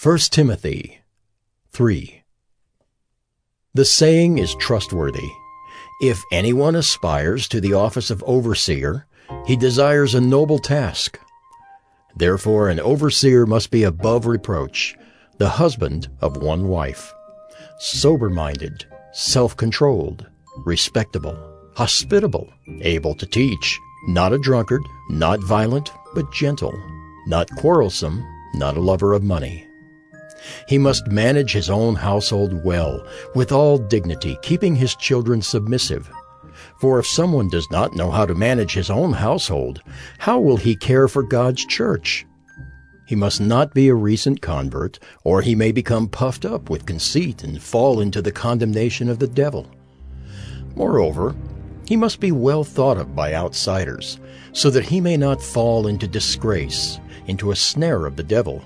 1 Timothy 3. The saying is trustworthy. If anyone aspires to the office of overseer, he desires a noble task. Therefore an overseer must be above reproach, the husband of one wife, sober-minded, self-controlled, respectable, hospitable, able to teach, not a drunkard, not violent, but gentle, not quarrelsome, not a lover of money. He must manage his own household well, with all dignity, keeping his children submissive. For if someone does not know how to manage his own household, how will he care for God's church? He must not be a recent convert, or he may become puffed up with conceit and fall into the condemnation of the devil. Moreover, he must be well thought of by outsiders, so that he may not fall into disgrace, into a snare of the devil.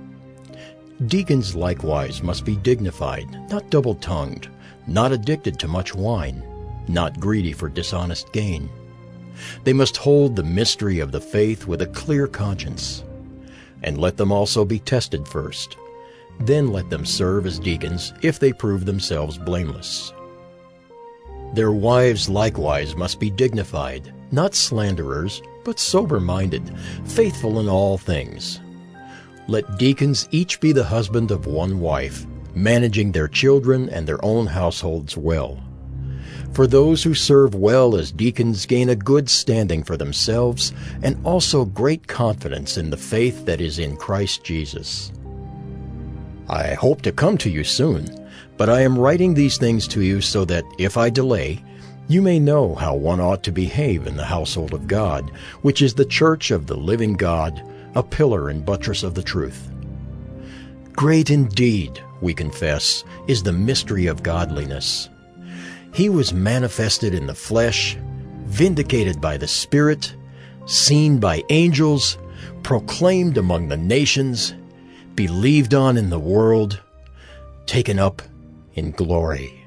Deacons likewise must be dignified, not double-tongued, not addicted to much wine, not greedy for dishonest gain. They must hold the mystery of the faith with a clear conscience. And let them also be tested first. Then let them serve as deacons if they prove themselves blameless. Their wives likewise must be dignified, not slanderers, but sober-minded, faithful in all things. Let deacons each be the husband of one wife, managing their children and their own households well. For those who serve well as deacons gain a good standing for themselves and also great confidence in the faith that is in Christ Jesus. I hope to come to you soon, but I am writing these things to you so that, if I delay, you may know how one ought to behave in the household of God, which is the church of the living God, a pillar and buttress of the truth. Great indeed, we confess, is the mystery of godliness. He was manifested in the flesh, vindicated by the Spirit, seen by angels, proclaimed among the nations, believed on in the world, taken up in glory.